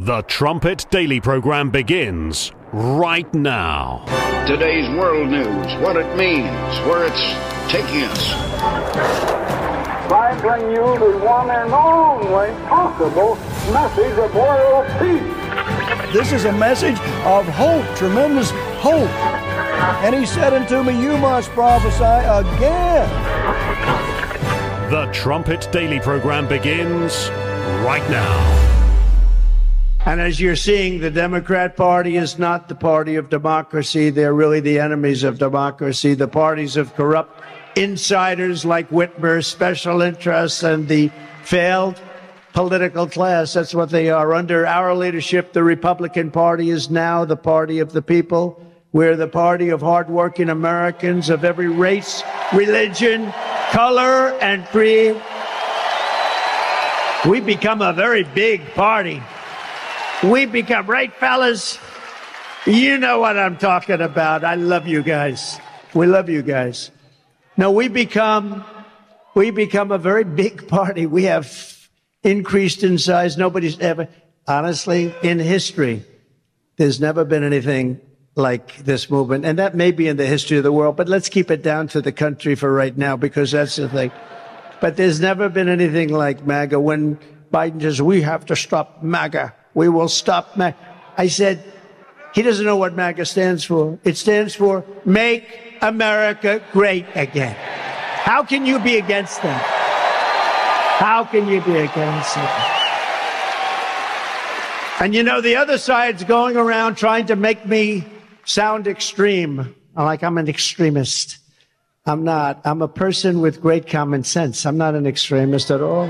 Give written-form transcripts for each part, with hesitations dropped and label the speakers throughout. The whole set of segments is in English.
Speaker 1: The Trumpet Daily program begins right now.
Speaker 2: Today's world news, what it means, where it's taking us.
Speaker 3: I bring you the one and only possible message of world peace.
Speaker 4: This is a message of hope, tremendous hope. And he said unto me, you must prophesy again.
Speaker 1: The Trumpet Daily program begins right now.
Speaker 5: And as you're seeing, the Democrat Party is not the party of democracy. They're really the enemies of democracy. The parties of corrupt insiders like Whitmer, special interests, and the failed political class. That's what they are. Under our leadership, the Republican Party is now the party of the people. We're the party of hardworking Americans of every race, religion, color, and creed. We become a very big party. We become, right, fellas? You know what I'm talking about. I love you guys. We love you guys. No, we become a very big party. We have increased in size. Nobody's ever, honestly, in history, there's never been anything like this movement. And that may be in the history of the world, but let's keep it down to the country for right now, because that's the thing. But there's never been anything like MAGA. When Biden says, we have to stop MAGA. We will stop MAGA. I said, he doesn't know what MAGA stands for. It stands for Make America Great Again. How can you be against that? How can you be against it? And you know, the other side's going around trying to make me sound extreme. Like I'm an extremist. I'm not. I'm a person with great common sense. I'm not an extremist at all.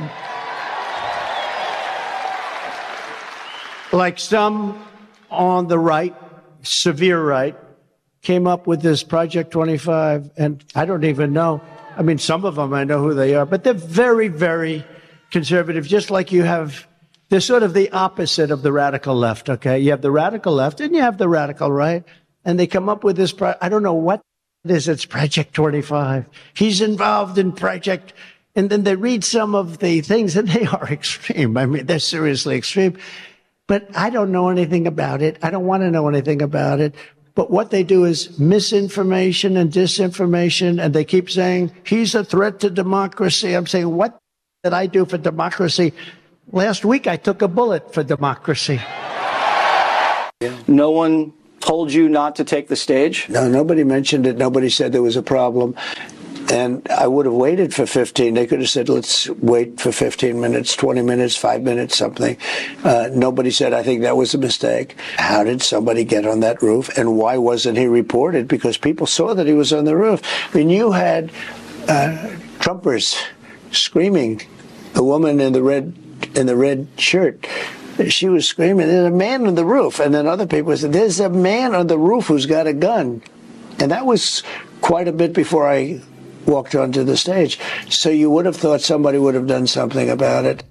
Speaker 5: Like some on the right, severe right, came up with this Project 25, and I don't even know. I mean, some of them I know who they are, but they're very, very conservative, just like you have. They're sort of the opposite of the radical left, okay? You have the radical left and you have the radical right, and they come up with this, I don't know what it is, it's Project 25. He's involved in Project, and then they read some of the things, and they are extreme. I mean, they're seriously extreme. But I don't know anything about it. I don't want to know anything about it. But what they do is misinformation and disinformation, and they keep saying, he's a threat to democracy. I'm saying, what did I do for democracy? Last week, I took a bullet for democracy.
Speaker 6: No one told you not to take the stage?
Speaker 5: No, nobody mentioned it. Nobody said there was a problem. And I would have waited for 15. They could have said, let's wait for 15 minutes, 20 minutes, 5 minutes, something. Nobody said, I think that was a mistake. How did somebody get on that roof? And why wasn't he reported? Because people saw that he was on the roof. I mean, you had Trumpers screaming. The woman in the red shirt, she was screaming, there's a man on the roof. And then other people said, there's a man on the roof who's got a gun. And that was quite a bit before I walked onto the stage. So you would have thought somebody would have done something about it.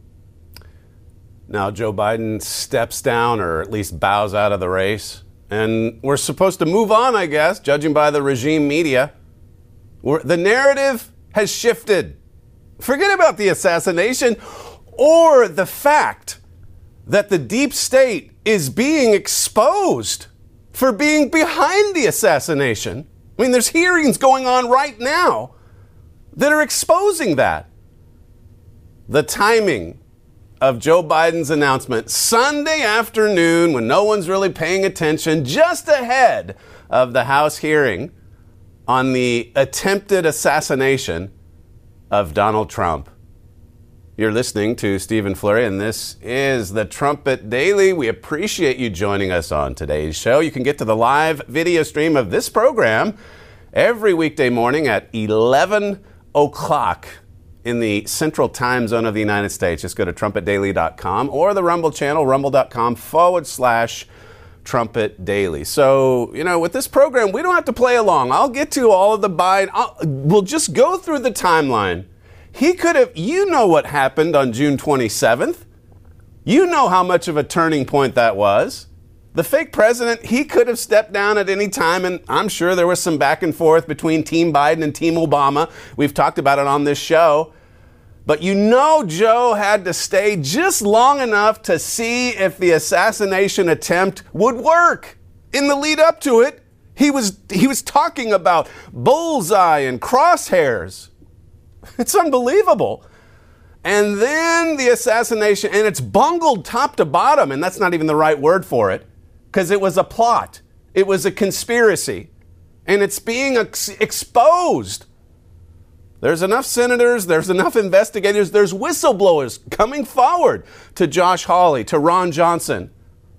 Speaker 7: Now Joe Biden steps down, or at least bows out of the race. And we're supposed to move on, I guess, judging by the regime media. The narrative has shifted. Forget about the assassination or the fact that the deep state is being exposed for being behind the assassination. I mean, there's hearings going on right now that are exposing that. The timing of Joe Biden's announcement Sunday afternoon, when no one's really paying attention, just ahead of the House hearing on the attempted assassination of Donald Trump. You're listening to Stephen Flurry, and this is the Trumpet Daily. We appreciate you joining us on today's show. You can get to the live video stream of this program every weekday morning at 11 o'clock in the Central Time Zone of the United States. Just go to trumpetdaily.com or the Rumble channel, rumble.com/Trumpet Daily. So, you know, with this program, we don't have to play along. I'll get to all of the Biden. We'll just go through the timeline. He could have, you know what happened on June 27th. You know how much of a turning point that was. The fake president, he could have stepped down at any time, and I'm sure there was some back and forth between Team Biden and Team Obama. We've talked about it on this show. But you know Joe had to stay just long enough to see if the assassination attempt would work. In the lead up to it, he was talking about bullseye and crosshairs. It's unbelievable. And then the assassination, and it's bungled top to bottom, and that's not even the right word for it, because it was a plot. It was a conspiracy. And it's being exposed. There's enough senators, there's enough investigators, there's whistleblowers coming forward to Josh Hawley, to Ron Johnson.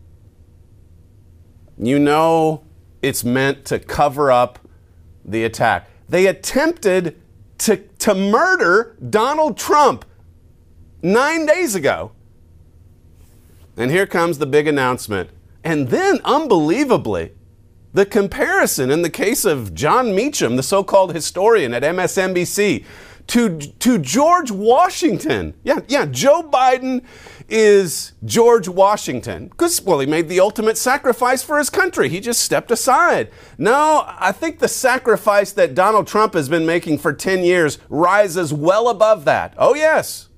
Speaker 7: You know it's meant to cover up the attack. They attempted to murder Donald Trump 9 days ago. And here comes the big announcement. And then, unbelievably, the comparison in the case of John Meacham, the so-called historian at MSNBC, to George Washington. Yeah, Joe Biden is George Washington because, well, he made the ultimate sacrifice for his country. He just stepped aside. No, I think the sacrifice that Donald Trump has been making for 10 years rises well above that. Oh, yes.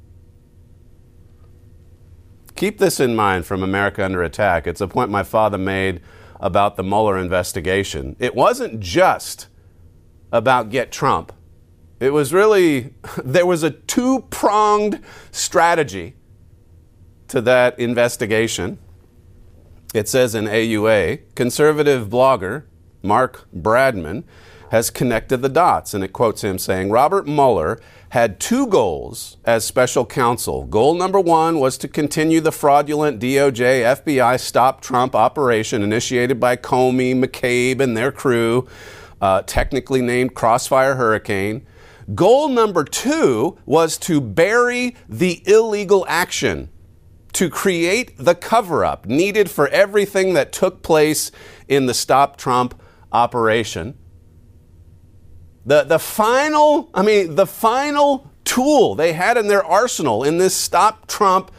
Speaker 7: Keep this in mind from America Under Attack. It's a point my father made about the Mueller investigation. It wasn't just about get Trump. It was really, there was a two-pronged strategy to that investigation. It says in AUA, conservative blogger Mark Bradman has connected the dots, and it quotes him saying, Robert Mueller had two goals as special counsel. Goal number one was to continue the fraudulent DOJ FBI Stop Trump operation initiated by Comey, McCabe, and their crew, technically named Crossfire Hurricane. Goal number two was to bury the illegal action, to create the cover-up needed for everything that took place in the Stop Trump operation. The final tool they had in their arsenal in this Stop Trump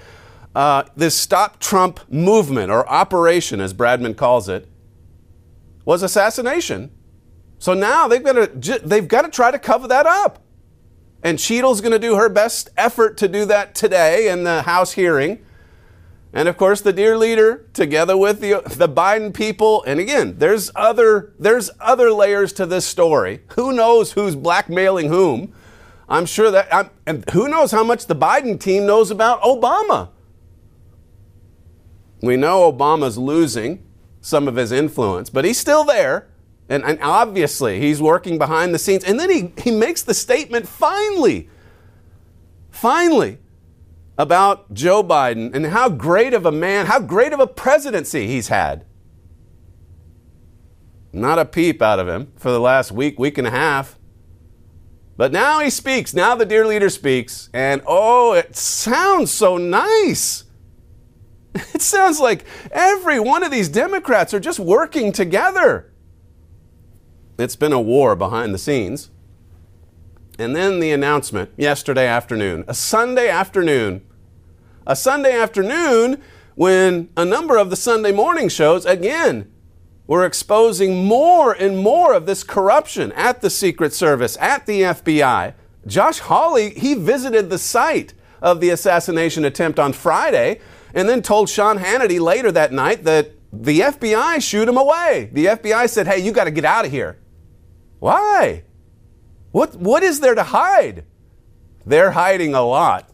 Speaker 7: movement or operation, as Bradman calls it, was assassination. So now they've got to try to cover that up. And Cheadle's going to do her best effort to do that today in the House hearing. And of course, the dear leader, together with the Biden people, and again, there's other layers to this story. Who knows who's blackmailing whom? I'm sure that, and who knows how much the Biden team knows about Obama. We know Obama's losing some of his influence, but he's still there. And obviously, he's working behind the scenes. And then he makes the statement, finally, about Joe Biden and how great of a man, how great of a presidency he's had. Not a peep out of him for the last week and a half. But now he speaks. Now the dear leader speaks. And oh, it sounds so nice. It sounds like every one of these Democrats are just working together. It's been a war behind the scenes. And then the announcement yesterday afternoon, a Sunday afternoon when a number of the Sunday morning shows, again, were exposing more and more of this corruption at the Secret Service, at the FBI. Josh Hawley, he visited the site of the assassination attempt on Friday and then told Sean Hannity later that night that the FBI shooed him away. The FBI said, hey, you got to get out of here. Why? What is there to hide? They're hiding a lot.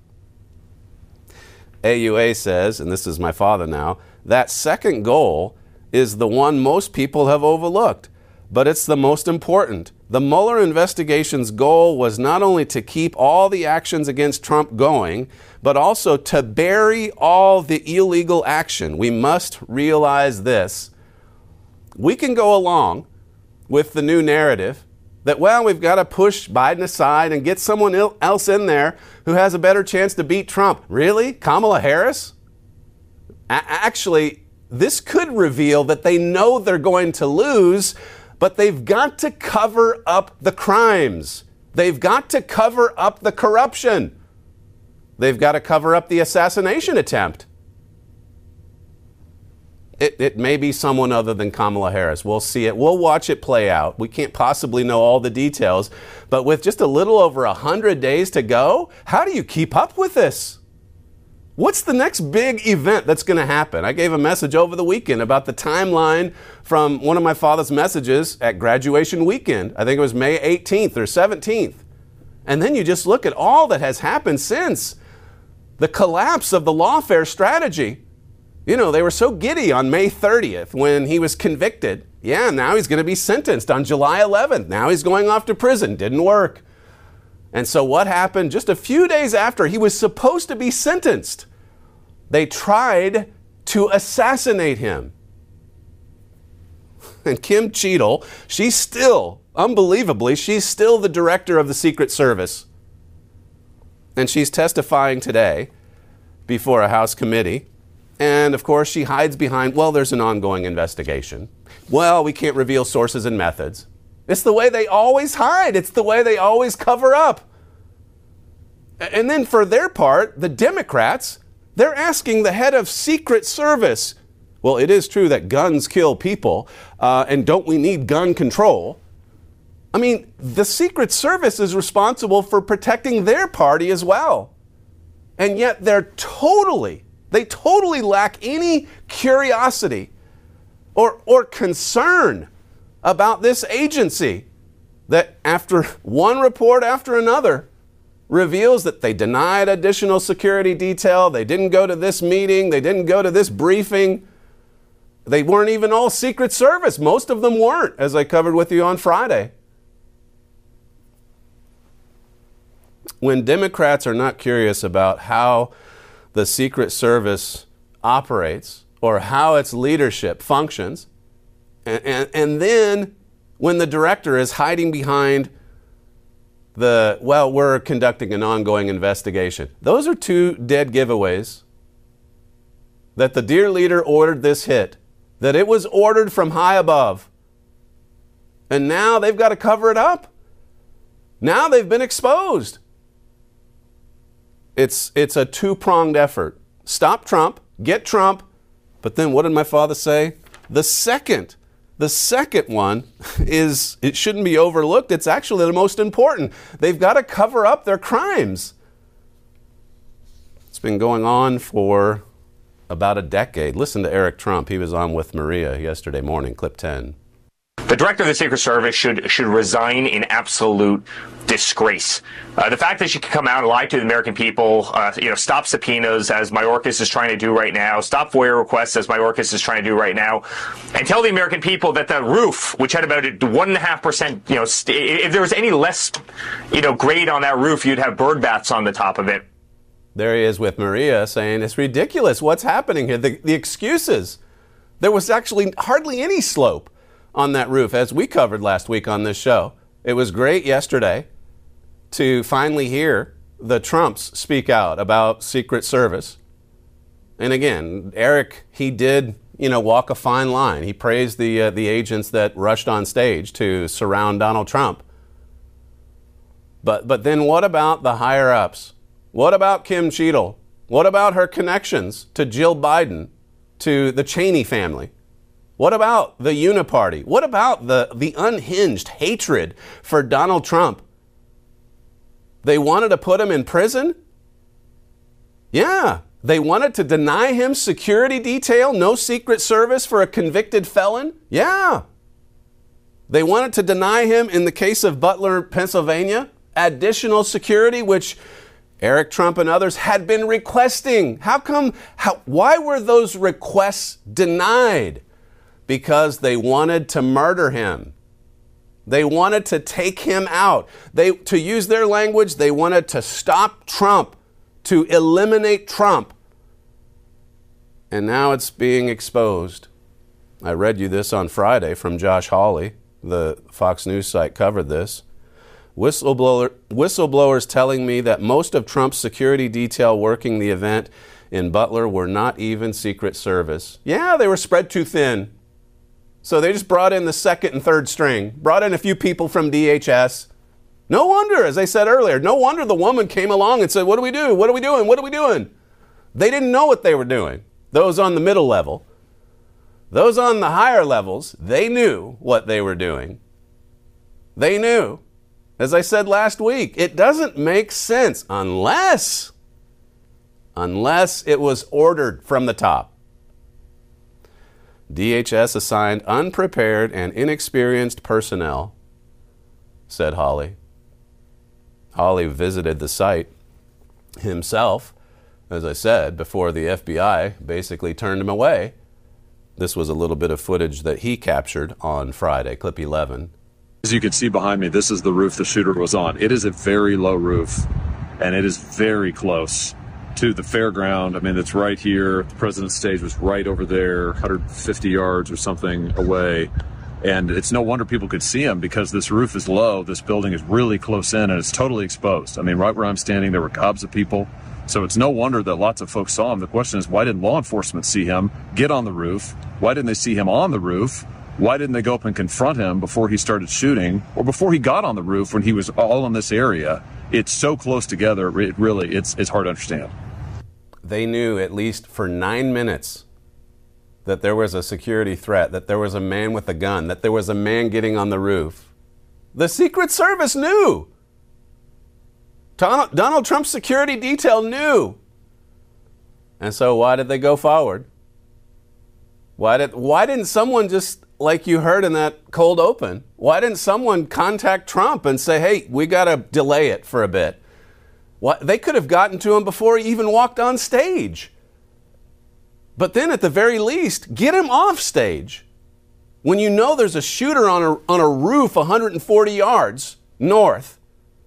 Speaker 7: AUA says, and this is my father now, that second goal is the one most people have overlooked, but it's the most important. The Mueller investigation's goal was not only to keep all the actions against Trump going, but also to bury all the illegal action. We must realize this. We can go along with the new narrative that, well, we've got to push Biden aside and get someone else in there who has a better chance to beat Trump. Really? Kamala Harris? Actually, this could reveal that they know they're going to lose, but they've got to cover up the crimes. They've got to cover up the corruption. They've got to cover up the assassination attempt. it may be someone other than Kamala Harris. We'll see it. We'll watch it play out. We can't possibly know all the details. But with just a little over 100 days to go, how do you keep up with this? What's the next big event that's going to happen? I gave a message over the weekend about the timeline from one of my father's messages at graduation weekend. I think it was May 18th or 17th. And then you just look at all that has happened since the collapse of the lawfare strategy. You know, they were so giddy on May 30th when he was convicted. Yeah, now he's going to be sentenced on July 11th. Now he's going off to prison. Didn't work. And so what happened just a few days after he was supposed to be sentenced? They tried to assassinate him. And Kim Cheadle, she's still, unbelievably, she's still the director of the Secret Service. And she's testifying today before a House committee. And of course, she hides behind, well, there's an ongoing investigation. Well, we can't reveal sources and methods. It's the way they always hide. It's the way they always cover up. And then for their part, the Democrats, they're asking the head of Secret Service, well, it is true that guns kill people, and don't we need gun control? I mean, the Secret Service is responsible for protecting their party as well. And yet they totally lack any curiosity or concern about this agency that, after one report after another, reveals that they denied additional security detail, they didn't go to this meeting, they didn't go to this briefing. They weren't even all Secret Service. Most of them weren't, as I covered with you on Friday. When Democrats are not curious about how the Secret Service operates or how its leadership functions, and then when the director is hiding behind we're conducting an ongoing investigation. Those are two dead giveaways that the dear leader ordered this hit, that it was ordered from high above. And now they've got to cover it up. Now they've been exposed. It's a two-pronged effort. Stop Trump, get Trump, but then what did my father say? The second one is, it shouldn't be overlooked. It's actually the most important. They've got to cover up their crimes. It's been going on for about a decade. Listen to Eric Trump. He was on with Maria yesterday morning, clip 10.
Speaker 8: The director of the Secret Service should resign in absolute disgrace. The fact that she can come out and lie to the American people, stop subpoenas as Mayorkas is trying to do right now, stop FOIA requests as Mayorkas is trying to do right now, and tell the American people that the roof, which had about 1.5%, if there was any less, grade on that roof, you'd have bird baths on the top of it.
Speaker 7: There he is with Maria saying it's ridiculous. What's happening here? The excuses. There was actually hardly any slope on that roof, as we covered last week on this show. It was great yesterday to finally hear the Trumps speak out about Secret Service. And again, Eric, he did, walk a fine line. He praised the agents that rushed on stage to surround Donald Trump. But then what about the higher-ups? What about Kim Cheadle? What about her connections to Jill Biden, to the Cheney family? What about the Uniparty? What about the unhinged hatred for Donald Trump? They wanted to put him in prison? Yeah. They wanted to deny him security detail, no Secret Service for a convicted felon? Yeah. They wanted to deny him, in the case of Butler, Pennsylvania, additional security, which Eric Trump and others had been requesting. Why were those requests denied? Because they wanted to murder him. They wanted to take him out. To use their language, they wanted to stop Trump, to eliminate Trump. And now it's being exposed. I read you this on Friday from Josh Hawley. The Fox News site covered this. Whistleblowers telling me that most of Trump's security detail working the event in Butler were not even Secret Service. Yeah, they were spread too thin. So they just brought in the second and third string, brought in a few people from DHS. No wonder, as I said earlier, no wonder the woman came along and said, what do we do? What are we doing? What are we doing? They didn't know what they were doing, those on the middle level. Those on the higher levels, they knew what they were doing. They knew. As I said last week, it doesn't make sense unless it was ordered from the top. DHS assigned unprepared and inexperienced personnel, said Hawley. Hawley visited the site himself, as I said, before the FBI basically turned him away. This was a little bit of footage that he captured on Friday, clip 11.
Speaker 9: As you can see behind me, this is the roof the shooter was on. It is a very low roof, and it is very close to the fairground. I mean, it's right here. The president's stage was right over there, 150 yards or something away. And it's no wonder people could see him because this roof is low. This building is really close in, and it's totally exposed. I mean, right where I'm standing, there were gobs of people. So it's no wonder that lots of folks saw him. The question is, why didn't law enforcement see him get on the roof? Why didn't they see him on the roof? Why didn't they go up and confront him before he started shooting or before he got on the roof when he was all in this area? It's so close together. It's hard to understand.
Speaker 7: They knew at least for 9 minutes that there was a security threat, that there was a man with a gun, that there was a man getting on the roof. The Secret Service knew. Donald Trump's security detail knew. And so why did they go forward? Why didn't someone just, like you heard in that cold open, why didn't someone contact Trump and say, hey, we got to delay it for a bit? They could have gotten to him before he even walked on stage. But then at the very least, get him off stage. When you know there's a shooter on a roof 140 yards north.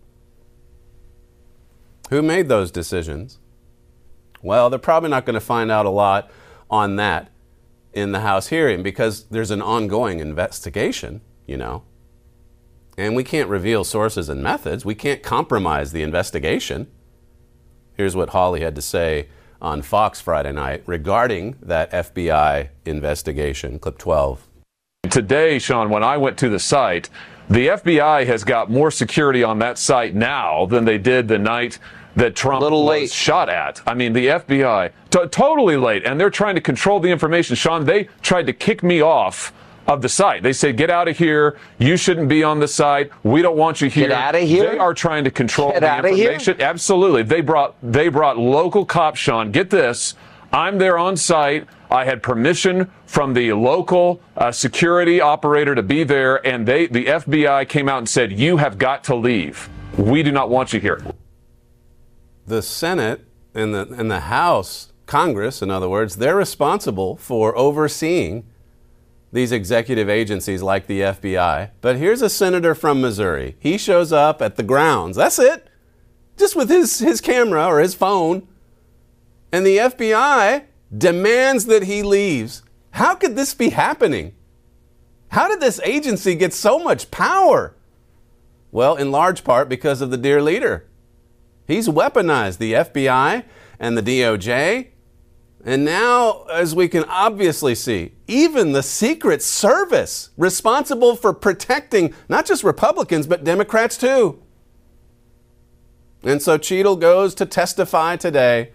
Speaker 7: Who made those decisions? Well, they're probably not going to find out a lot on that in the House hearing because there's an ongoing investigation, you know. And we can't reveal sources and methods. We can't compromise the investigation. Here's what Hawley had to say on Fox Friday night regarding that FBI investigation. Clip 12.
Speaker 9: Today, Sean, when I went to the site, the FBI has got more security on that site now than they did the night that Trump was shot at. I mean, the FBI, totally late, and they're trying to control the information. Sean, they tried to kick me off of the site. They said, get out of here. You shouldn't be on the site. We don't want you here.
Speaker 10: Get out of here?
Speaker 9: They are trying to control the information. Absolutely. They brought local cops, Sean. Get this. I'm there on site. I had permission from the local security operator to be there, and the FBI came out and said, you have got to leave. We do not want you here.
Speaker 7: The Senate and the House, Congress, in other words, they're responsible for overseeing these executive agencies like the FBI. But here's a senator from Missouri. He shows up at the grounds. That's it. Just with his camera or his phone. And the FBI demands that he leaves. How could this be happening? How did this agency get so much power? Well, in large part because of the dear leader. He's weaponized the FBI and the DOJ. And now, as we can obviously see, even the Secret Service, responsible for protecting not just Republicans, but Democrats too. And so Cheadle goes to testify today,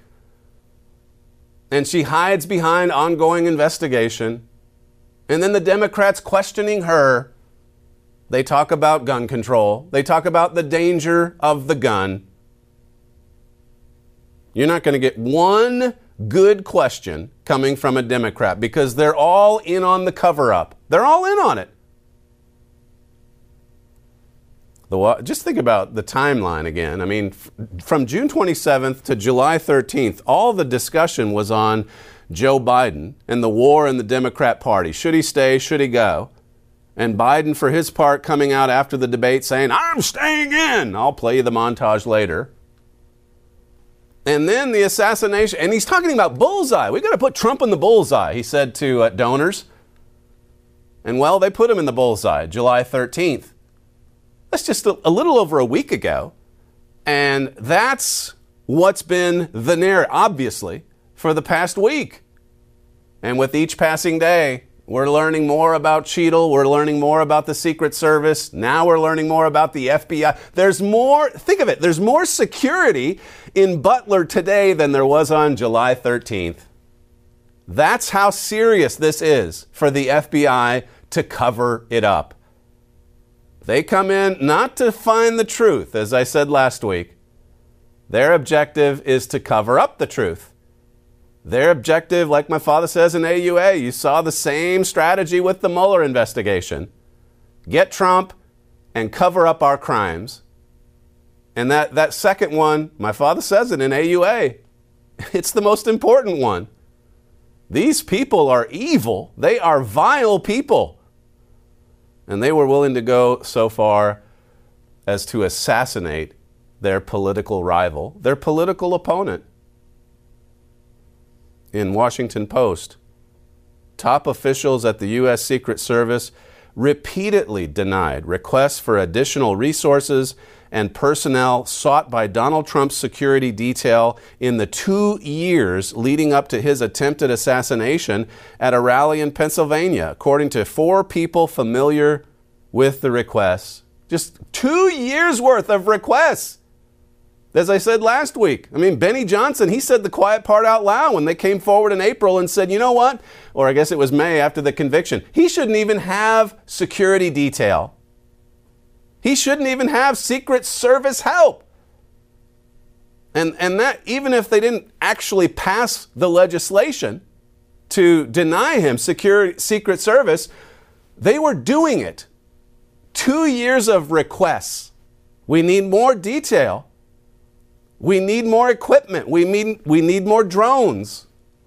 Speaker 7: and she hides behind ongoing investigation. And then the Democrats questioning her. They talk about gun control. They talk about the danger of the gun. You're not going to get one good question coming from a Democrat because they're all in on the cover-up. They're all in on it. Just think about the timeline again. I mean, from June 27th to July 13th, all the discussion was on Joe Biden and the war in the Democrat Party. Should he stay? Should he go? And Biden, for his part, coming out after the debate saying, I'm staying in. I'll play you the montage later. And then the assassination, and he's talking about bullseye. We've got to put Trump in the bullseye, he said to donors. And well, they put him in the bullseye, July 13th. That's just a little over a week ago. And that's what's been the narrative, obviously, for the past week. And with each passing day, we're learning more about Cheadle. We're learning more about the Secret Service. Now we're learning more about the FBI. There's more, think of it, there's more security in Butler today than there was on July 13th. That's how serious this is for the FBI to cover it up. They come in not to find the truth, as I said last week. Their objective is to cover up the truth. Their objective, like my father says in AUA, you saw the same strategy with the Mueller investigation. Get Trump and cover up our crimes. And that second one, my father says it in AUA, it's the most important one. These people are evil. They are vile people. And they were willing to go so far as to assassinate their political rival, their political opponent. In Washington Post, top officials at the U.S. Secret Service repeatedly denied requests for additional resources and personnel sought by Donald Trump's security detail in the 2 years leading up to his attempted assassination at a rally in Pennsylvania, according to 4 people familiar with the requests. Just 2 years worth of requests. As I said last week, Benny Johnson, he said the quiet part out loud when they came forward in April and said, you know what? Or I guess it was May after the conviction. He shouldn't even have security detail. He shouldn't even have Secret Service help. And that, even if they didn't actually pass the legislation to deny him Secret Service, they were doing it. 2 years of requests. We need more detail. We need more equipment. We need more drones.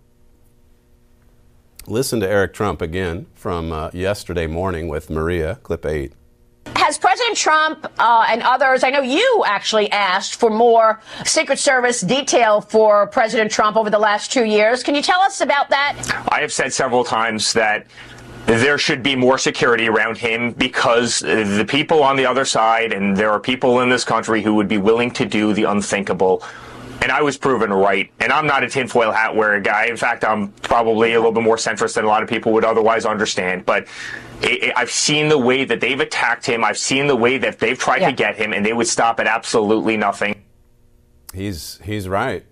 Speaker 7: Listen to Eric Trump again from yesterday morning with Maria, clip 8.
Speaker 10: Has President Trump and others, I know you actually asked for more Secret Service detail for President Trump over the last 2 years. Can you tell us about that?
Speaker 8: I have said several times that there should be more security around him because the people on the other side, and there are people in this country who would be willing to do the unthinkable. And I was proven right. And I'm not a tinfoil hat wearing guy. In fact, I'm probably a little bit more centrist than a lot of people would otherwise understand. But I've seen the way that they've attacked him. I've seen the way that they've tried to get him, and they would stop at absolutely nothing.
Speaker 7: He's right.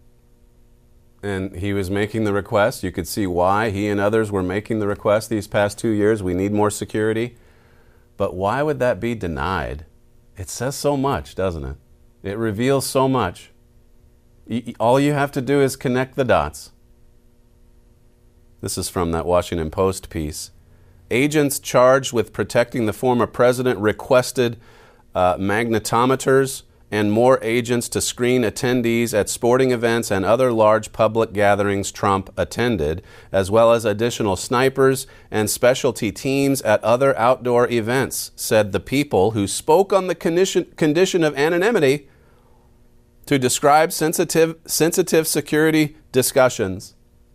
Speaker 7: And he was making the request. You could see why he and others were making the request these past 2 years. We need more security. But why would that be denied? It says so much, doesn't it? It reveals so much. All you have to do is connect the dots. This is from that Washington Post piece. Agents charged with protecting the former president requested magnetometers and more agents to screen attendees at sporting events and other large public gatherings Trump attended, as well as additional snipers and specialty teams at other outdoor events, said the people who spoke on the condition of anonymity to describe sensitive security discussions.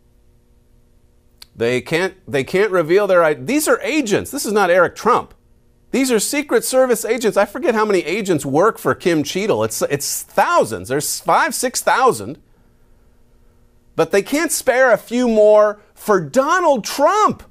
Speaker 7: They can't reveal their identity. These are agents. This is not Eric Trump. These are Secret Service agents. I forget how many agents work for Kim Cheadle. It's thousands. There's 5,000, 6,000. But they can't spare a few more for Donald Trump.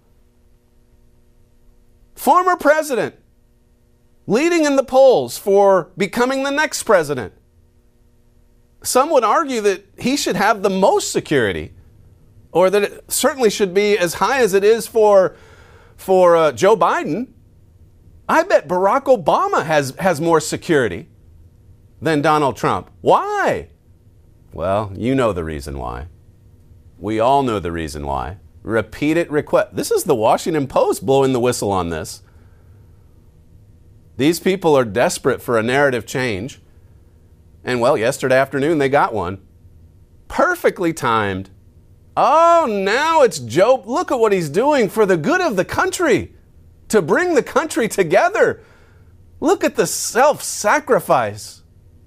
Speaker 7: Former president, leading in the polls for becoming the next president. Some would argue that he should have the most security, or that it certainly should be as high as it is for Joe Biden. I bet Barack Obama has more security than Donald Trump. Why? Well, you know the reason why. We all know the reason why. Repeated request. This is the Washington Post blowing the whistle on this. These people are desperate for a narrative change. And well, yesterday afternoon they got one. Perfectly timed. Oh, now it's Joe. Look at what he's doing for the good of the country. To bring the country together. Look at the self-sacrifice.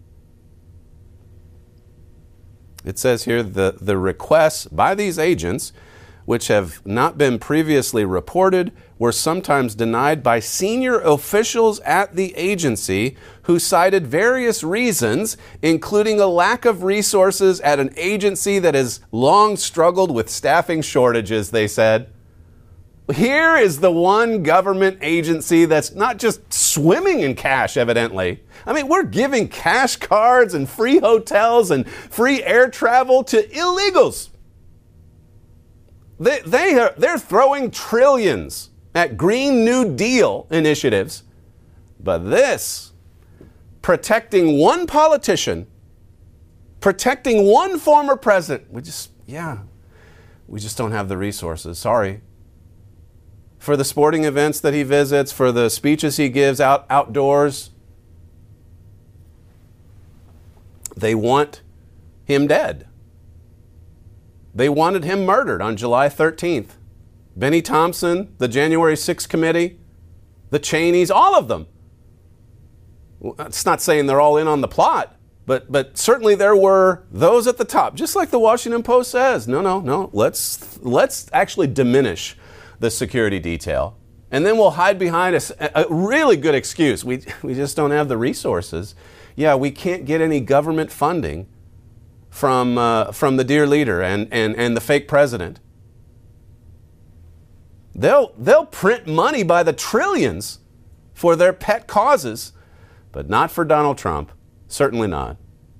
Speaker 7: It says here the requests by these agents, which have not been previously reported, were sometimes denied by senior officials at the agency who cited various reasons, including a lack of resources at an agency that has long struggled with staffing shortages, they said. Here is the one government agency that's not just swimming in cash, evidently. I mean, we're giving cash cards and free hotels and free air travel to illegals. They're throwing trillions at Green New Deal initiatives. But this, protecting one politician, protecting one former president, we just don't have the resources. Sorry. For the sporting events that he visits, for the speeches he gives outdoors, they want him dead. They wanted him murdered on July 13th. Benny Thompson, the January 6th committee, the Cheneys, all of them. It's not saying they're all in on the plot, but certainly there were those at the top, just like the Washington Post says. No. Let's actually diminish the security detail, and then we'll hide behind a really good excuse. We just don't have the resources. Yeah, we can't get any government funding from the dear leader and the fake president. They'll print money by the trillions for their pet causes, but not for Donald Trump. Certainly not.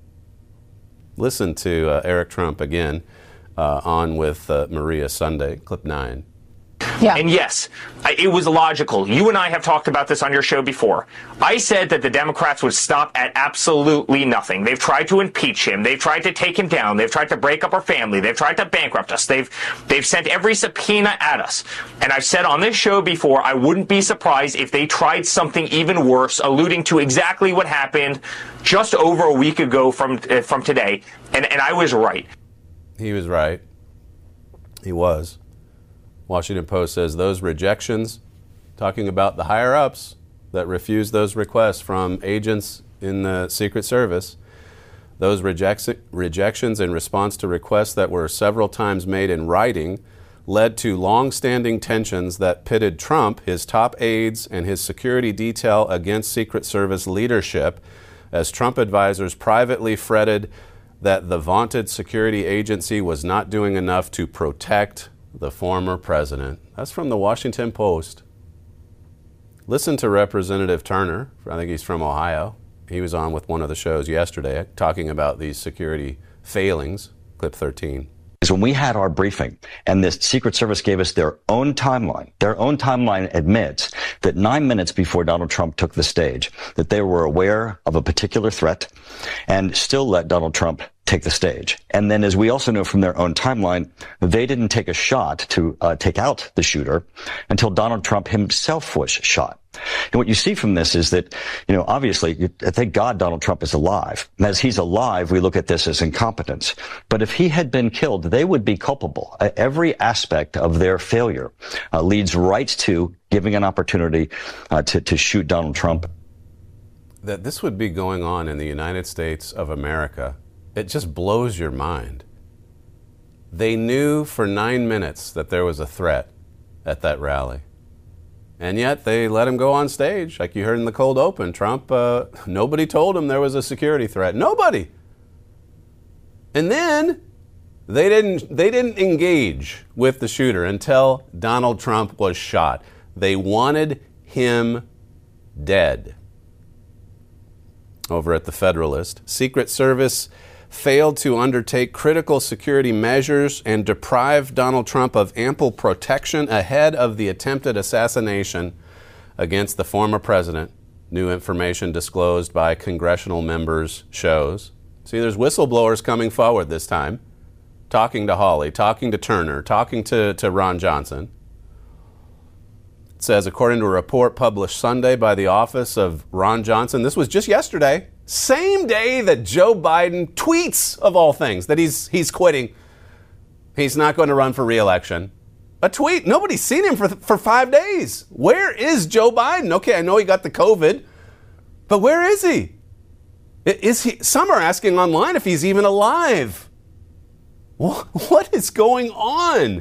Speaker 7: Listen to Eric Trump again on with Maria Sunday, clip 9.
Speaker 8: Yeah. And yes, it was logical. You and I have talked about this on your show before. I said that the Democrats would stop at absolutely nothing. They've tried to impeach him. They've tried to take him down. They've tried to break up our family. They've tried to bankrupt us. They've sent every subpoena at us. And I've said on this show before, I wouldn't be surprised if they tried something even worse, alluding to exactly what happened just over a week ago from today. And I was right.
Speaker 7: He was right. He was. Washington Post says those rejections, talking about the higher-ups that refused those requests from agents in the Secret Service, those rejections in response to requests that were several times made in writing led to long-standing tensions that pitted Trump, his top aides, and his security detail against Secret Service leadership, as Trump advisors privately fretted that the vaunted security agency was not doing enough to protect the former president. That's from the Washington Post. Listen to Representative Turner. I think he's from Ohio. He was on with one of the shows yesterday talking about these security failings. Clip 13.
Speaker 11: When we had our briefing and the Secret Service gave us their own timeline admits that 9 minutes before Donald Trump took the stage, that they were aware of a particular threat and still let Donald Trump take the stage. And then, as we also know from their own timeline, they didn't take a shot to take out the shooter until Donald Trump himself was shot. And what you see from this is that, obviously, thank God Donald Trump is alive. And as he's alive, we look at this as incompetence. But if he had been killed, they would be culpable. Every aspect of their failure leads right to giving an opportunity to shoot Donald Trump.
Speaker 7: That this would be going on in the United States of America, it just blows your mind. They knew for 9 minutes that there was a threat at that rally. And yet they let him go on stage. Like you heard in the cold open, Trump, nobody told him there was a security threat. Nobody. And then they didn't engage with the shooter until Donald Trump was shot. They wanted him dead. Over at the Federalist, Secret Service failed to undertake critical security measures and deprived Donald Trump of ample protection ahead of the attempted assassination against the former president. New information disclosed by congressional members shows. See, there's whistleblowers coming forward this time, talking to Hawley, talking to Turner, talking to Ron Johnson. It says, according to a report published Sunday by the office of Ron Johnson, this was just yesterday, same day that Joe Biden tweets, of all things, that he's quitting. He's not going to run for re-election. A tweet. Nobody's seen him for 5 days. Where is Joe Biden? Okay, I know he got the COVID, but where is he? Is he? Some are asking online if he's even alive. What is going on?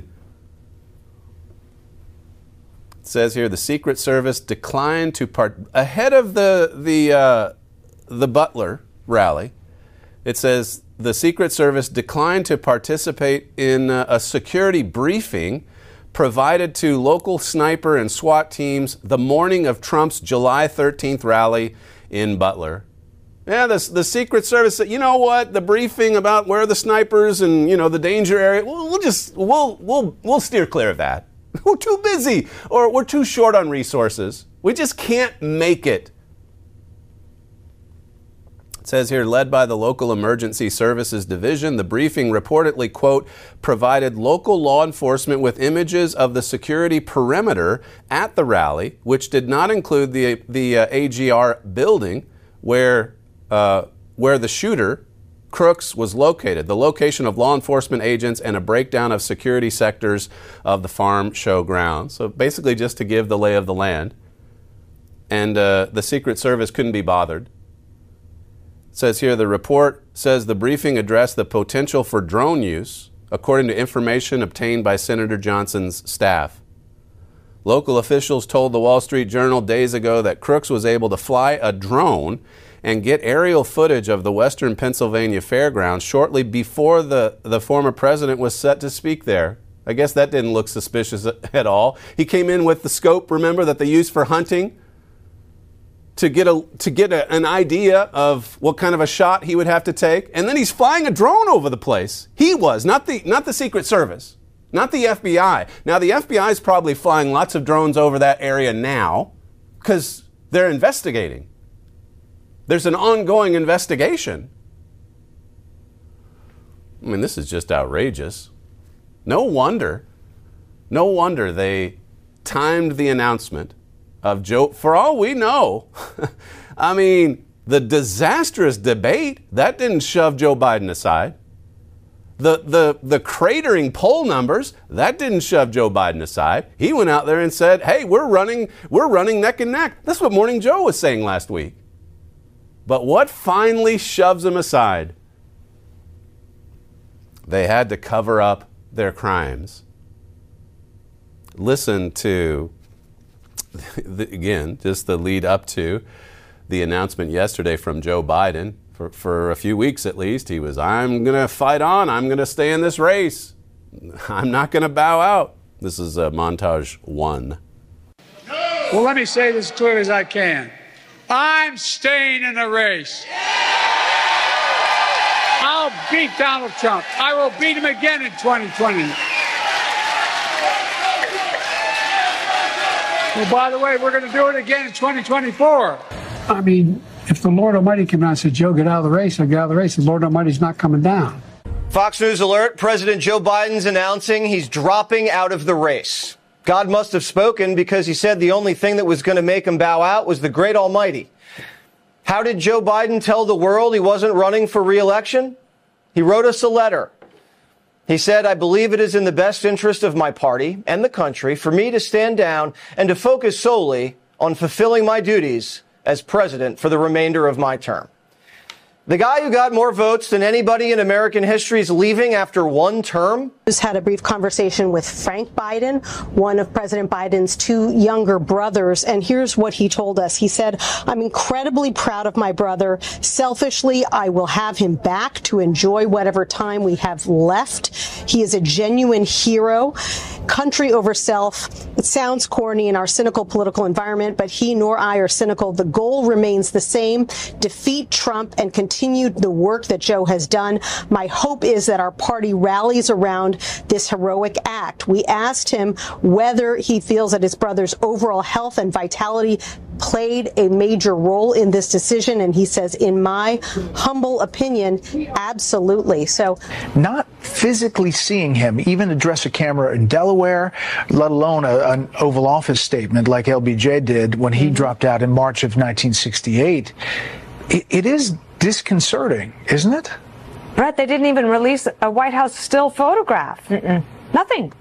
Speaker 7: It says here the Secret Service declined to ahead of the Butler rally. It says the Secret Service declined to participate in a security briefing provided to local sniper and SWAT teams the morning of Trump's July 13th rally in Butler. Yeah, the Secret Service said, you know what, the briefing about where the snipers and, the danger area, we'll steer clear of that. We're too busy, or we're too short on resources. We just can't make it. It says here, led by the local emergency services division, the briefing reportedly, quote, provided local law enforcement with images of the security perimeter at the rally, which did not include the AGR building where the shooter, Crooks, was located, the location of law enforcement agents, and a breakdown of security sectors of the farm show ground. So basically just to give the lay of the land. And the Secret Service couldn't be bothered. It says here, the report says the briefing addressed the potential for drone use, according to information obtained by Senator Johnson's staff. Local officials told the Wall Street Journal days ago that Crooks was able to fly a drone and get aerial footage of the Western Pennsylvania Fairgrounds shortly before the former president was set to speak there. I guess that didn't look suspicious at all. He came in with the scope, remember, that they use for hunting, to get an idea of what kind of a shot he would have to take. And then he's flying a drone over the place. He was, not the Secret Service, not the FBI. Now, the FBI is probably flying lots of drones over that area now because they're investigating. There's an ongoing investigation. I mean, this is just outrageous. No wonder they timed the announcement of Joe, for all we know. I mean, the disastrous debate, that didn't shove Joe Biden aside. The cratering poll numbers, that didn't shove Joe Biden aside. He went out there and said, hey, we're running neck and neck. That's what Morning Joe was saying last week. But what finally shoves him aside? They had to cover up their crimes. Listen to, again, just the lead up to the announcement yesterday from Joe Biden. For a few weeks at least, he was, I'm going to fight on. I'm going to stay in this race. I'm not going to bow out. This is montage 1.
Speaker 3: Well, let me say this as clear as I can. I'm staying in the race. I'll beat Donald Trump. I will beat him again in 2020. Well, by the way, we're going to do it again in 2024. I mean, if the Lord Almighty came out and said, Joe, get out of the race, I'll get out of the race. The Lord Almighty's not coming down.
Speaker 12: Fox News alert, President Joe Biden's announcing he's dropping out of the race. God must have spoken because he said the only thing that was going to make him bow out was the great Almighty. How did Joe Biden tell the world he wasn't running for re-election? He wrote us a letter. He said, I believe it is in the best interest of my party and the country for me to stand down and to focus solely on fulfilling my duties as president for the remainder of my term. The guy who got more votes than anybody in American history is leaving after one term.
Speaker 13: Just had a brief conversation with Frank Biden, one of President Biden's 2 younger brothers, and here's what he told us. He said, I'm incredibly proud of my brother. Selfishly, I will have him back to enjoy whatever time we have left. He is a genuine hero. Country over self. It sounds corny in our cynical political environment, but he nor I are cynical. The goal remains the same: defeat Trump and continue the work that Joe has done. My hope is that our party rallies around this heroic act. We asked him whether he feels that his brother's overall health and vitality played a major role in this decision, and he says, in my humble opinion, absolutely. So,
Speaker 14: not physically seeing him even address a camera in Delaware, let alone an Oval Office statement like LBJ did when he dropped out in March of 1968, it is disconcerting, isn't it?
Speaker 15: Brett, they didn't even release a White House still photograph. Nothing.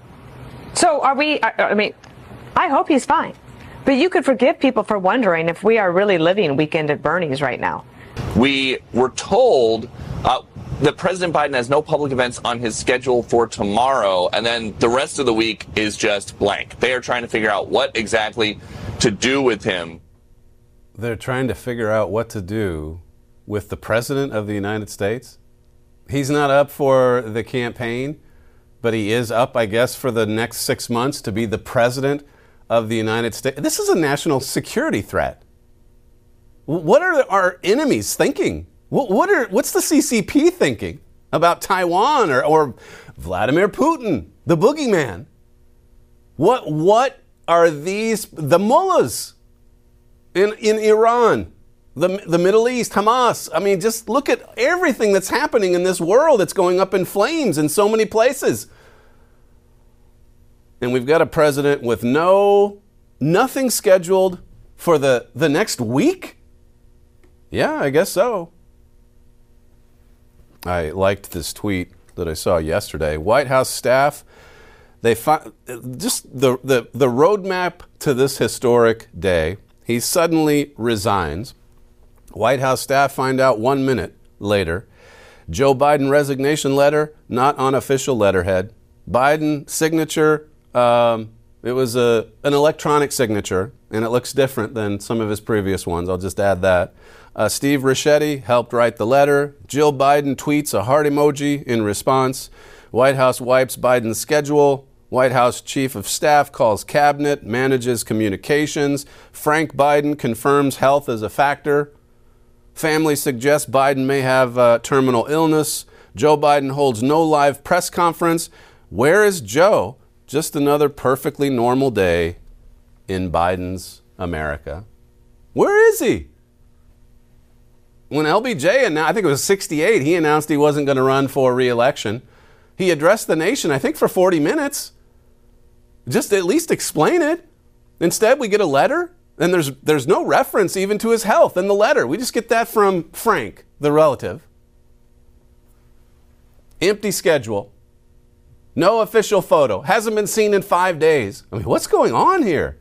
Speaker 15: So are we, I mean, I hope he's fine. But you could forgive people for wondering if we are really living Weekend at Bernie's right now.
Speaker 16: We were told that President Biden has no public events on his schedule for tomorrow, and then the rest of the week is just blank. They are trying to figure out what exactly to do with him.
Speaker 7: They're trying to figure out what to do with the President of the United States. He's not up for the campaign, but he is up, I guess, for the next 6 months to be the President of the United States. This is a national security threat. What are our enemies thinking? What's the CCP thinking about Taiwan or Vladimir Putin, the boogeyman? What are the mullahs in Iran, the Middle East, Hamas? I mean, just look at everything that's happening in this world. It's going up in flames in so many places. And we've got a president with nothing scheduled for the next week? Yeah, I guess so. I liked this tweet that I saw yesterday. White House staff, just the roadmap to this historic day. He suddenly resigns. White House staff find out 1 minute later. Joe Biden resignation letter, not on official letterhead. Biden signature, it was an electronic signature, and it looks different than some of his previous ones. I'll just add that. Steve Ricchetti helped write the letter. Jill Biden tweets a heart emoji in response. White House wipes Biden's schedule. White House Chief of Staff calls cabinet, manages communications. Frank Biden confirms health as a factor. Family suggests Biden may have terminal illness. Joe Biden holds no live press conference. Where is Joe? Just another perfectly normal day in Biden's America. Where is he? When LBJ, I think it was 68, he announced he wasn't going to run for re-election. He addressed the nation, I think, for 40 minutes. Just at least explain it. Instead, we get a letter, and there's no reference even to his health in the letter. We just get that from Frank, the relative. Empty schedule. No official photo. Hasn't been seen in 5 days. I mean, what's going on here?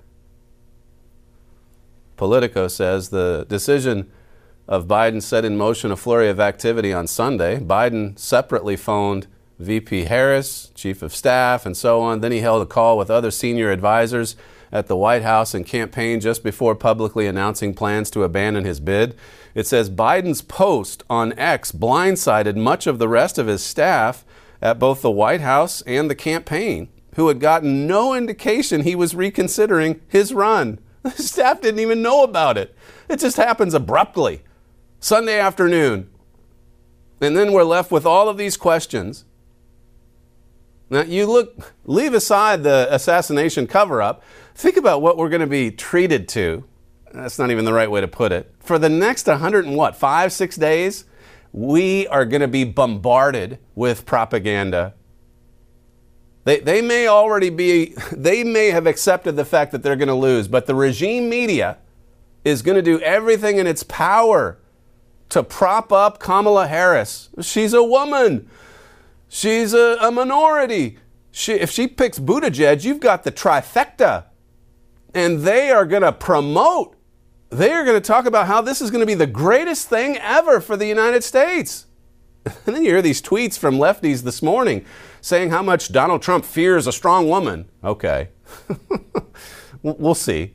Speaker 7: Politico says the decision of Biden set in motion a flurry of activity on Sunday. Biden separately phoned VP Harris, Chief of Staff, and so on. Then he held a call with other senior advisors at the White House and campaign just before publicly announcing plans to abandon his bid. It says Biden's post on X blindsided much of the rest of his staff at both the White House and the campaign, who had gotten no indication he was reconsidering his run. The staff didn't even know about it. It just happens abruptly, Sunday afternoon. And then we're left with all of these questions. Now, leave aside the assassination cover-up. Think about what we're going to be treated to. That's not even the right way to put it. For the next 5-6 days, we are going to be bombarded with propaganda. They may have accepted the fact that they're going to lose, but the regime media is going to do everything in its power to prop up Kamala Harris. She's a woman. She's a minority. If she picks Buttigieg, you've got the trifecta. And they are going to promote. They are going to talk about how this is going to be the greatest thing ever for the United States. And then you hear these tweets from lefties this morning saying how much Donald Trump fears a strong woman. Okay. We'll see.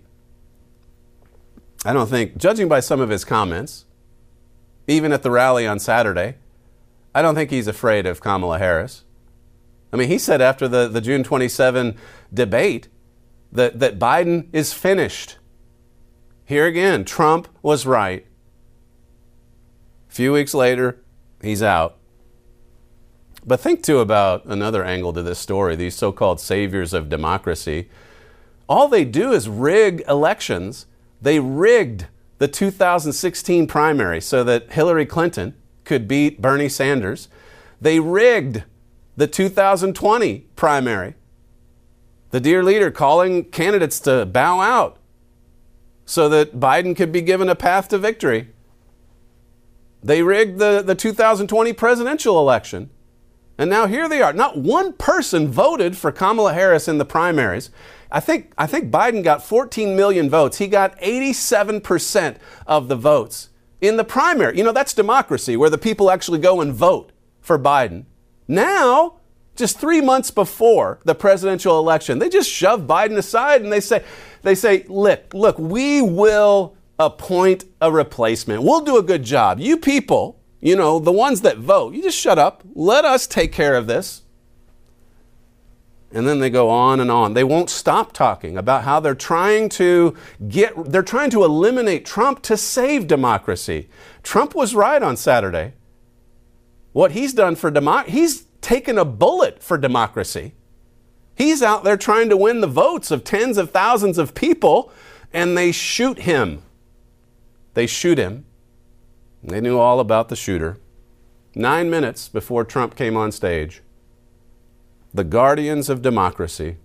Speaker 7: I don't think, judging by some of his comments, even at the rally on Saturday, I don't think he's afraid of Kamala Harris. I mean, he said after the June 27 debate that Biden is finished. Here again, Trump was right. A few weeks later, he's out. But think, too, about another angle to this story, these so-called saviors of democracy. All they do is rig elections. They rigged the 2016 primary so that Hillary Clinton could beat Bernie Sanders. They rigged the 2020 primary. The dear leader calling candidates to bow out so that Biden could be given a path to victory. They rigged the 2020 presidential election. And now here they are. Not one person voted for Kamala Harris in the primaries. I think Biden got 14 million votes. He got 87% of the votes in the primary. You know, that's democracy, where the people actually go and vote for Biden. Now, just 3 months before the presidential election, they just shove Biden aside and they say, look, we will appoint a replacement. We'll do a good job. You people, you know, the ones that vote, you just shut up. Let us take care of this. And then they go on and on. They won't stop talking about how they're trying to eliminate Trump to save democracy. Trump was right on Saturday. What he's done for he's taken a bullet for democracy. He's out there trying to win the votes of tens of thousands of people, and they shoot him. They shoot him. They knew all about the shooter. 9 minutes before Trump came on stage. The guardians of democracy.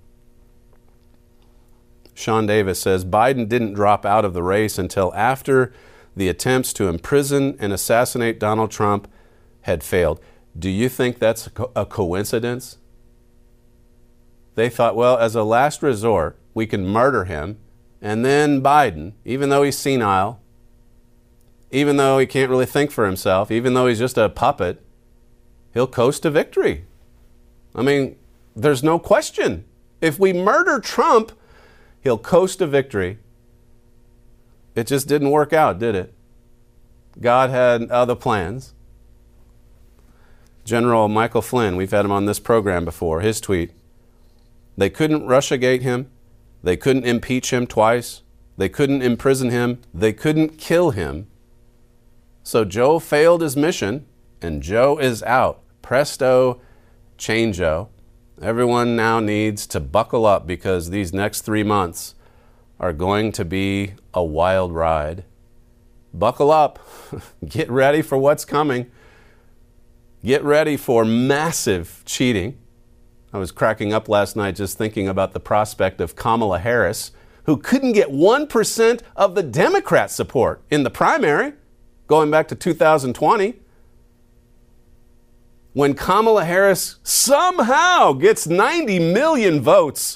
Speaker 7: Sean Davis says Biden didn't drop out of the race until after the attempts to imprison and assassinate Donald Trump had failed. Do you think that's a coincidence? They thought, well, as a last resort, we can murder him, and then Biden, even though he's senile, even though he can't really think for himself, even though he's just a puppet, he'll coast to victory. I mean, there's no question. If we murder Trump, he'll coast to victory. It just didn't work out, did it? God had other plans. General Michael Flynn, we've had him on this program before, his tweet. They couldn't Russiagate him. They couldn't impeach him twice. They couldn't imprison him. They couldn't kill him. So Joe failed his mission, and Joe is out. Presto, changeo. Everyone now needs to buckle up because these next 3 months are going to be a wild ride. Buckle up. Get ready for what's coming. Get ready for massive cheating. I was cracking up last night just thinking about the prospect of Kamala Harris, who couldn't get 1% of the Democrat support in the primary, going back to 2020. When Kamala Harris somehow gets 90 million votes,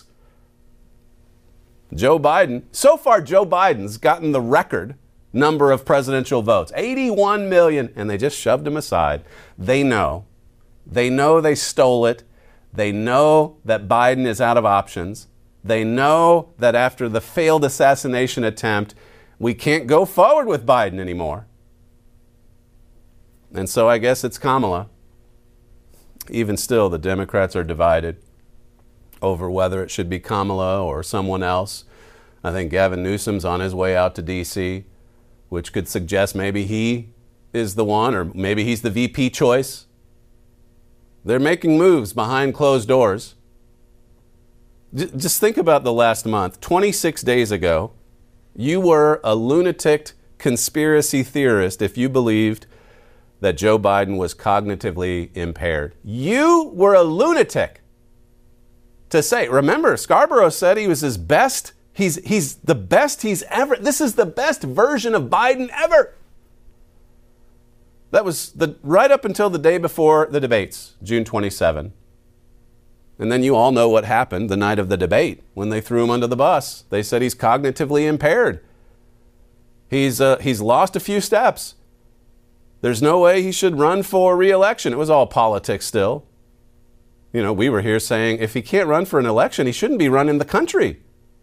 Speaker 7: Joe Biden, so far Joe Biden's gotten the record number of presidential votes, 81 million, and they just shoved him aside. They know. They know they stole it. They know that Biden is out of options. They know that after the failed assassination attempt, we can't go forward with Biden anymore. And so I guess it's Kamala. Even still, the Democrats are divided over whether it should be Kamala or someone else. I think Gavin Newsom's on his way out to D.C., which could suggest maybe he is the one, or maybe he's the VP choice. They're making moves behind closed doors. Just think about the last month. 26 days ago, you were a lunatic conspiracy theorist if you believed that Joe Biden was cognitively impaired. You were a lunatic to say. Remember, Scarborough said he was his best. He's the best he's ever. This is the best version of Biden ever. That was right up until the day before the debates, June 27. And then you all know what happened the night of the debate when they threw him under the bus. They said he's cognitively impaired. He's lost a few steps. There's no way he should run for re-election. It was all politics still. You know, we were here saying if he can't run for an election, he shouldn't be running the country.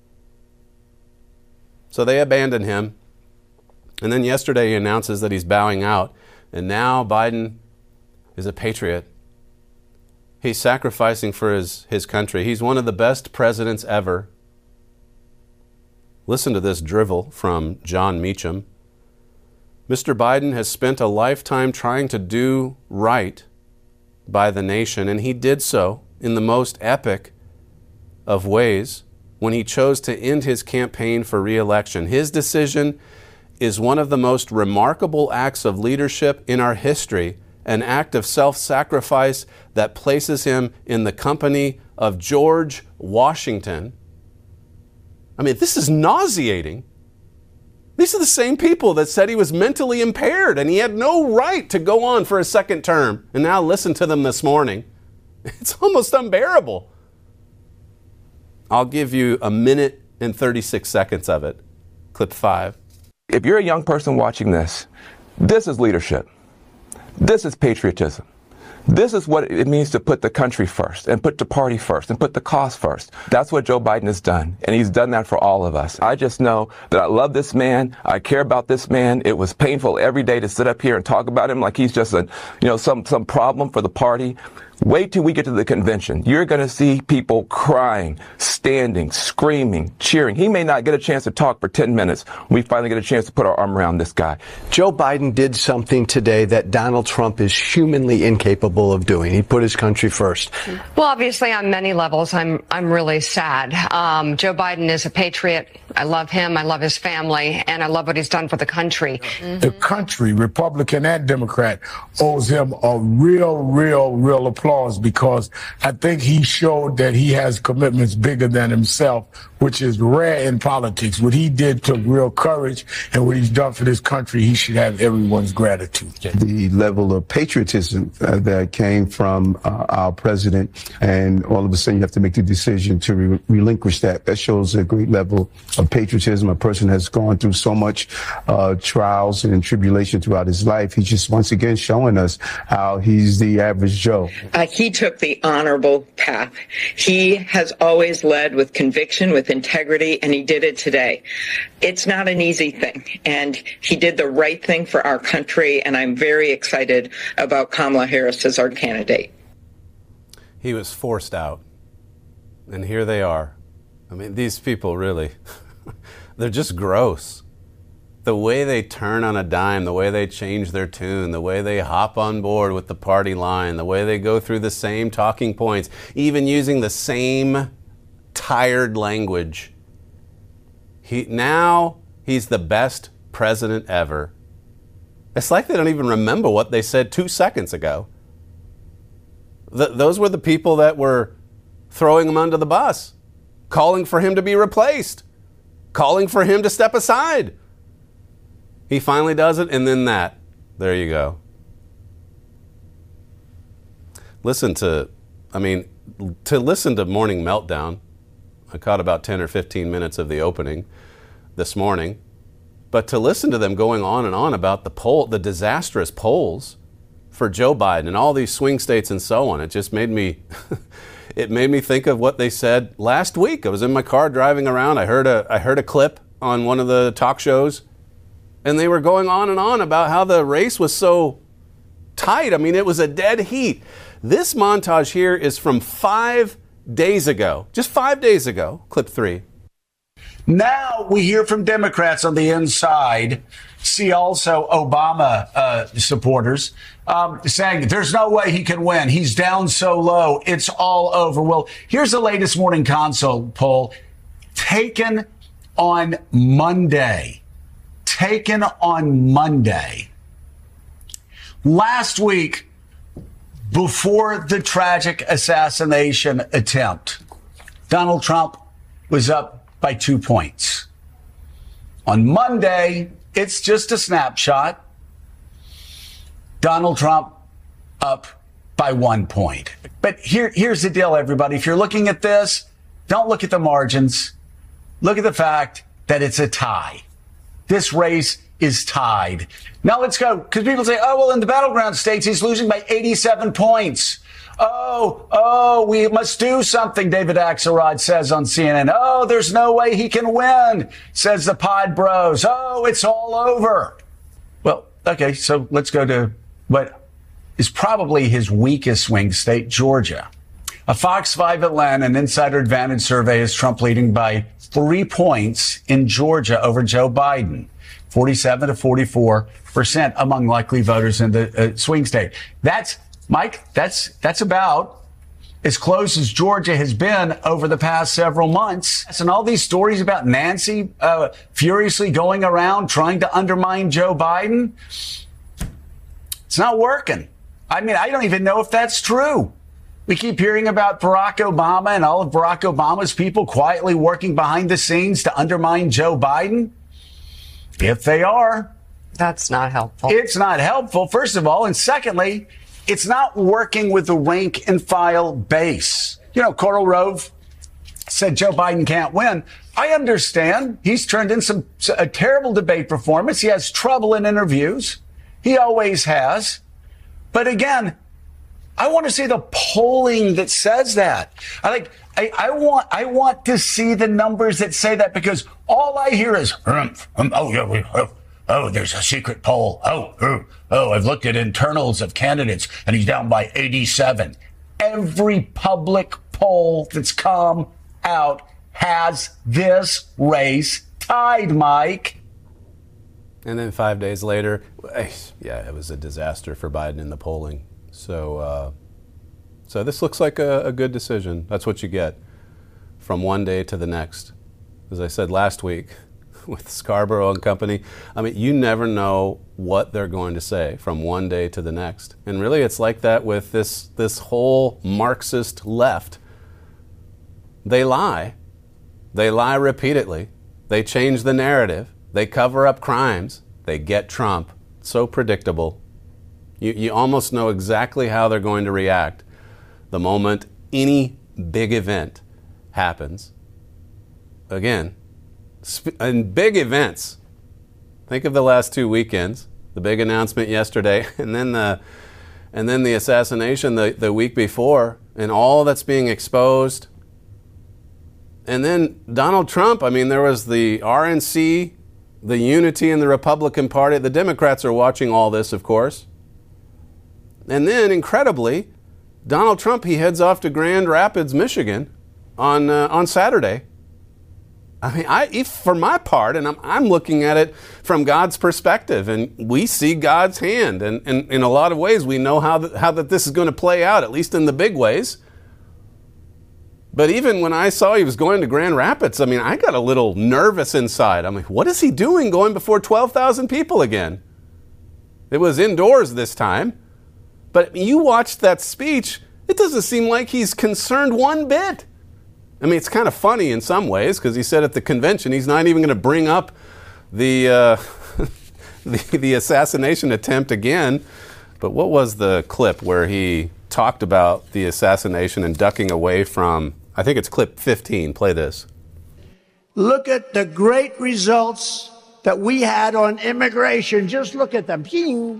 Speaker 7: So they abandoned him. And then yesterday he announces that he's bowing out. And now Biden is a patriot. He's sacrificing for his country. He's one of the best presidents ever. Listen to this drivel from John Meacham. Mr. Biden has spent a lifetime trying to do right by the nation, and he did so in the most epic of ways when he chose to end his campaign for re-election. His decision is one of the most remarkable acts of leadership in our history, an act of self-sacrifice that places him in the company of George Washington. I mean, this is nauseating. These are the same people that said he was mentally impaired and he had no right to go on for a second term. And now listen to them this morning. It's almost unbearable. I'll give you a minute and 36 seconds of it. Clip 5.
Speaker 17: If you're a young person watching this, this is leadership. This is patriotism. This is what it means to put the country first and put the party first and put the cause first. That's what Joe Biden has done, and he's done that for all of us. I just know that I love this man. I care about this man. It was painful every day to sit up here and talk about him like he's just some problem for the party. Wait till we get to the convention. You're going to see people crying, standing, screaming, cheering. He may not get a chance to talk for 10 minutes. We finally get a chance to put our arm around this guy.
Speaker 18: Joe Biden did something today that Donald Trump is humanly incapable of doing. He put his country first.
Speaker 19: Well, obviously, on many levels, I'm really sad. Joe Biden is a patriot. I love him. I love his family, and I love what he's done for the country.
Speaker 20: The country, Republican and Democrat, owes him a real applause, because I think he showed that he has commitments bigger than himself, which is rare in politics. What he did took real courage, and what he's done for this country, he should have everyone's gratitude.
Speaker 21: The level of patriotism that came from our president, and all of a sudden you have to make the decision to relinquish that. That shows a great level of patriotism. A person has gone through so much trials and tribulation throughout his life. He's just once again showing us how he's the average Joe.
Speaker 22: He took the honorable path. He has always led with conviction, with integrity, and he did it today. It's not an easy thing, and he did the right thing for our country, and I'm very excited about Kamala Harris as our candidate.
Speaker 7: He was forced out, and here they are. I mean, these people really, they're just gross. The way they turn on a dime, the way they change their tune, the way they hop on board with the party line, the way they go through the same talking points, even using the same tired language. Now he's the best president ever. It's like they don't even remember what they said 2 seconds ago. Those were the people that were throwing him under the bus, calling for him to be replaced, calling for him to step aside. He finally does it, and then that. There you go. Listen to Morning Meltdown. I caught about 10 or 15 minutes of the opening this morning. But to listen to them going on and on about the disastrous polls for Joe Biden and all these swing states and so on, it just made me think of what they said last week. I was in my car driving around. I heard a clip on one of the talk shows, and they were going on and on about how the race was so tight. I mean, it was a dead heat. This montage here is from 5 days ago, just 5 days ago, clip 3.
Speaker 23: Now we hear from Democrats on the inside, see also Obama supporters saying there's no way he can win. He's down so low. It's all over. Well, here's the latest Morning Consult poll taken on Monday. Last week, before the tragic assassination attempt, Donald Trump was up by 2 points. On Monday, it's just a snapshot. Donald Trump up by 1 point. But here's the deal, everybody. If you're looking at this, don't look at the margins. Look at the fact that it's a tie. This race is tied. Now let's go. Because people say, oh, well, in the battleground states, he's losing by 87 points. Oh, we must do something, David Axelrod says on CNN. Oh, there's no way he can win, says the Pod Bros. Oh, it's all over. Well, okay, so let's go to what is probably his weakest swing state, Georgia. A Fox 5 Atlanta and Insider Advantage survey has Trump leading by 3 points in Georgia over Joe Biden, 47 to 44% among likely voters in the swing state. That's about as close as Georgia has been over the past several months. And all these stories about Nancy furiously going around trying to undermine Joe Biden, it's not working. I mean, I don't even know if that's true. We keep hearing about Barack Obama and all of Barack Obama's people quietly working behind the scenes to undermine Joe Biden. If they are,
Speaker 19: that's not helpful.
Speaker 23: It's not helpful, first of all. And secondly, it's not working with the rank and file base. You know, Karl Rove said Joe Biden can't win. I understand. He's turned in a terrible debate performance. He has trouble in interviews. He always has. But again, I want to see the polling that says that. I want to see the numbers that say that, because all I hear is, oh, there's a secret poll. Oh, I've looked at internals of candidates and he's down by 87. every public poll that's come out has this race tied, Mike.
Speaker 7: And then 5 days later, yeah, it was a disaster for Biden in the polling. So this looks like a good decision. That's what you get from one day to the next. As I said last week with Scarborough and company, I mean, you never know what they're going to say from one day to the next. And really, it's like that with this whole Marxist left. They lie. They lie repeatedly. They change the narrative. They cover up crimes. They get Trump. So predictable. You almost know exactly how they're going to react the moment any big event happens. Again, in big events, think of the last 2 weekends, the big announcement yesterday, and then the assassination the week before, and all that's being exposed. And then Donald Trump, I mean, there was the RNC, the unity in the Republican Party. The Democrats are watching all this, of course. And then, incredibly, Donald Trump, he heads off to Grand Rapids, Michigan on Saturday. I mean, for my part, and I'm looking at it from God's perspective, and we see God's hand. And in a lot of ways, we know how that this is going to play out, at least in the big ways. But even when I saw he was going to Grand Rapids, I mean, I got a little nervous inside. I'm like, what is he doing going before 12,000 people again? It was indoors this time. But you watched that speech, it doesn't seem like he's concerned one bit. I mean, it's kind of funny in some ways, because he said at the convention he's not even going to bring up the the assassination attempt again. But what was the clip where he talked about the assassination and ducking away from, I think it's clip 15. Play this.
Speaker 5: Look at the great results that we had on immigration. Just look at them.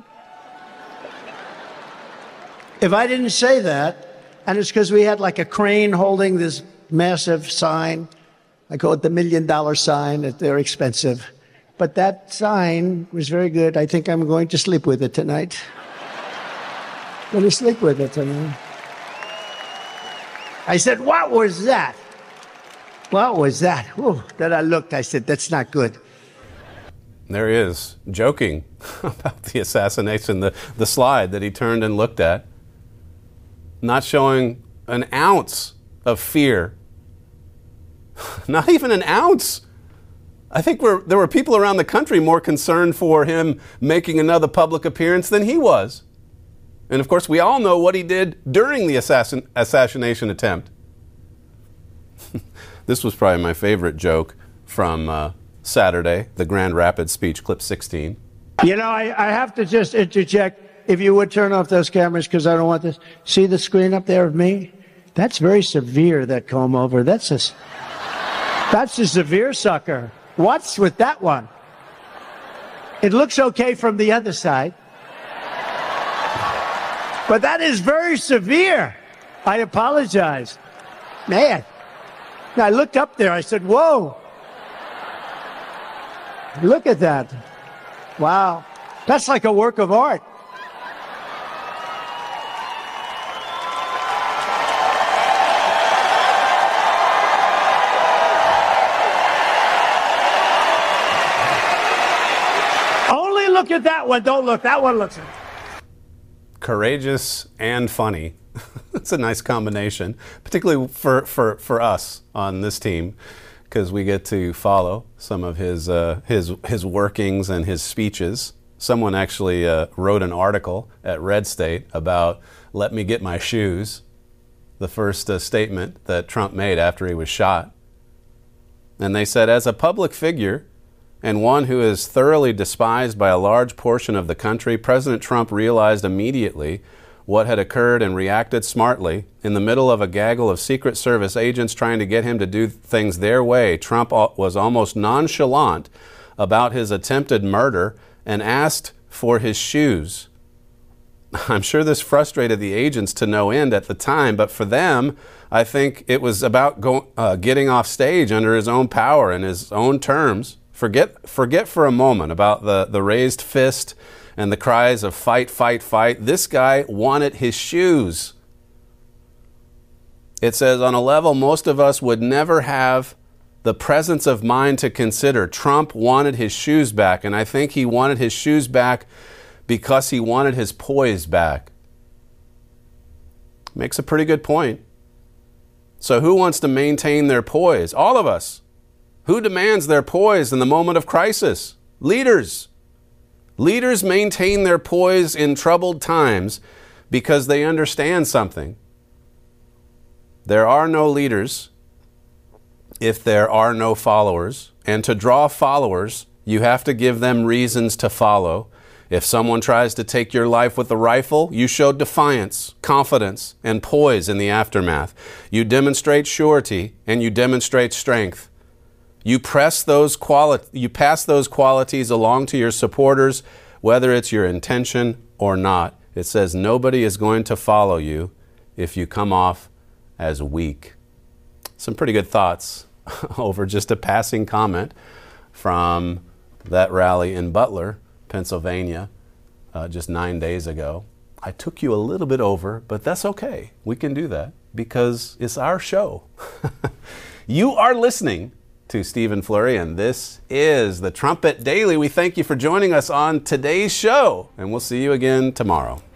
Speaker 5: If I didn't say that, and it's because we had like a crane holding this massive sign, I call it the $1 million sign. They're expensive. But that sign was very good. I think I'm going to sleep with it tonight. I'm going to sleep with it tonight. I said, what was that? What was that? Whew. Then I looked, I said, that's not good.
Speaker 7: There he is, joking about the assassination, the slide that he turned and looked at, not showing an ounce of fear. Not even an ounce. I think there were people around the country more concerned for him making another public appearance than he was. And of course, we all know what he did during the assassination attempt. This was probably my favorite joke from Saturday, the Grand Rapids speech, clip 16.
Speaker 5: You know, I have to just interject. If you would turn off those cameras, because I don't want this. See the screen up there of me? That's very severe, that comb over. That's a severe sucker. What's with that one? It looks okay from the other side. But that is very severe. I apologize. Man. I looked up there. I said, whoa. Look at that. Wow. That's like a work of art. Only look at that one. Don't look. That one looks.
Speaker 7: Courageous and funny. It's a nice combination, particularly for us on this team, because we get to follow some of his workings and his speeches. Someone actually wrote an article at Red State about "Let me get my shoes," the first statement that Trump made after he was shot. And they said, as a public figure and one who is thoroughly despised by a large portion of the country, President Trump realized immediately what had occurred and reacted smartly. In the middle of a gaggle of Secret Service agents trying to get him to do things their way, Trump was almost nonchalant about his attempted murder and asked for his shoes. I'm sure this frustrated the agents to no end at the time, but for them, I think it was about getting off stage under his own power and his own terms. Forget for a moment about the raised fist and the cries of fight, fight, fight. This guy wanted his shoes. It says, on a level most of us would never have the presence of mind to consider. Trump wanted his shoes back, and I think he wanted his shoes back because he wanted his poise back. Makes a pretty good point. So who wants to maintain their poise? All of us. Who demands their poise in the moment of crisis? Leaders. Leaders maintain their poise in troubled times because they understand something. There are no leaders if there are no followers. And to draw followers, you have to give them reasons to follow. If someone tries to take your life with a rifle, you show defiance, confidence, and poise in the aftermath. You demonstrate surety and you demonstrate strength. You pass those qualities along to your supporters, whether it's your intention or not. It says nobody is going to follow you if you come off as weak. Some pretty good thoughts over just a passing comment from that rally in Butler, Pennsylvania, just 9 days ago. I took you a little bit over, but that's okay. We can do that because it's our show. You are listening to Stephen Flurry, and this is the Trumpet Daily. We thank you for joining us on today's show, and we'll see you again tomorrow.